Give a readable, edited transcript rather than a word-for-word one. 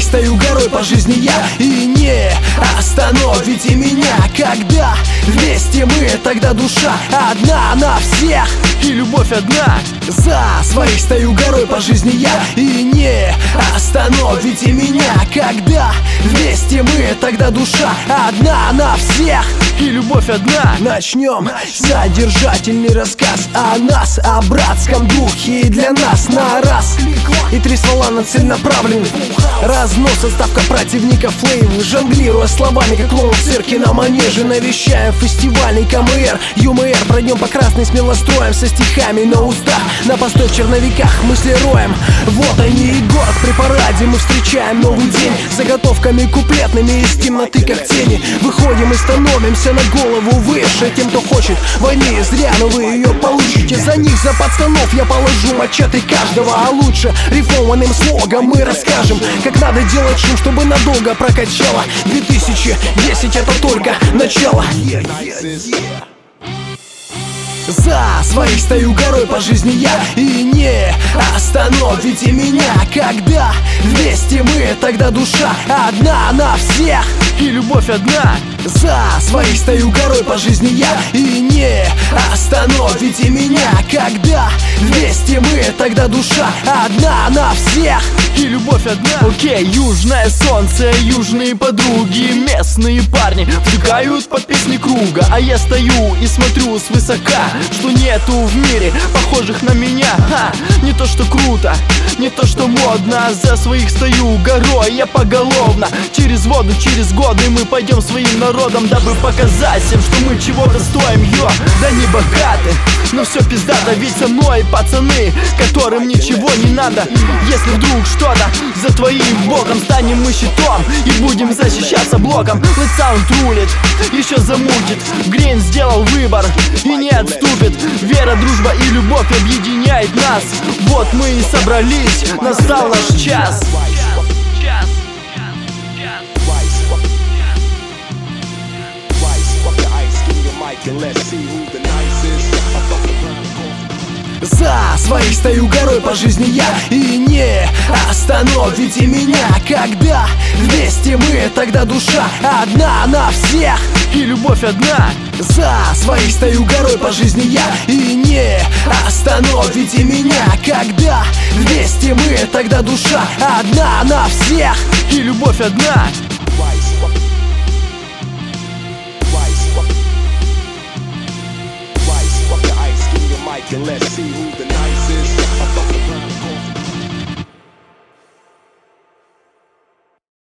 стою горой по жизни я. И не остановите меня, когда вместе мы, тогда душа одна на всех, и любовь одна. За своих стою горой по жизни я. И не остановите меня, когда вместе мы, тогда душа одна на всех, и любовь одна. Начнем содержательный рассказ о нас, о братском духе, и для нас на раз. И три ствола на цель направлены. Разнос, отставка противника флейвы, жонглируя словами, как клоун в цирке на манеже. Навещаем фестивальный КМР, ЮМР. Пройдем по красной смело строем, со стихами на устах, на постой в черновиках мысли роем. Вот они и город при параде. Мы встречаем новый день заготовками куплетными из темноты, как тени. Выходим и становимся на голову выше тем, кто хочет войны зря, но вы ее получите. За них, за пацанов я положу мачете каждого. А лучше рифмованным слогом мы расскажем, как надо делать шум, чтобы надолго прокачало. 2010 это только начало. За своих стою горой по жизни я. И не остановите меня, когда вместе мы, тогда душа одна на всех, и любовь одна. За своих стою горой по жизни я. И не остановите меня, когда вместе мы, тогда душа одна на всех, и любовь одна. Окей, южное солнце, южные подруги, местные парни втыкают под песни круга. А я стою и смотрю свысока, что нету в мире похожих на меня. Не то что круто, не то что модно. За своих стою горой я поголовно. Через воду, через годы мы пойдем своим народом, дабы показать всем, что мы чего-то стоим, йо. Да не богаты, но все пиздато, ведь со мной пацаны, которым ничего не надо. Если вдруг что-то за твоим боком, станем мы щитом и будем защищаться блоком. Let's Sound рулит, еще замутит. Грин сделал выбор и не отступит. Вера, дружба и любовь объединяет нас. Вот мы и собрались, настал наш час. За своих стою горой по жизни я. И не остановите меня, когда вместе мы, тогда душа одна на всех, и любовь одна. За своих стою горой по жизни я. И не остановите меня, когда вместе мы, тогда душа одна на всех, и любовь одна. And let's see who the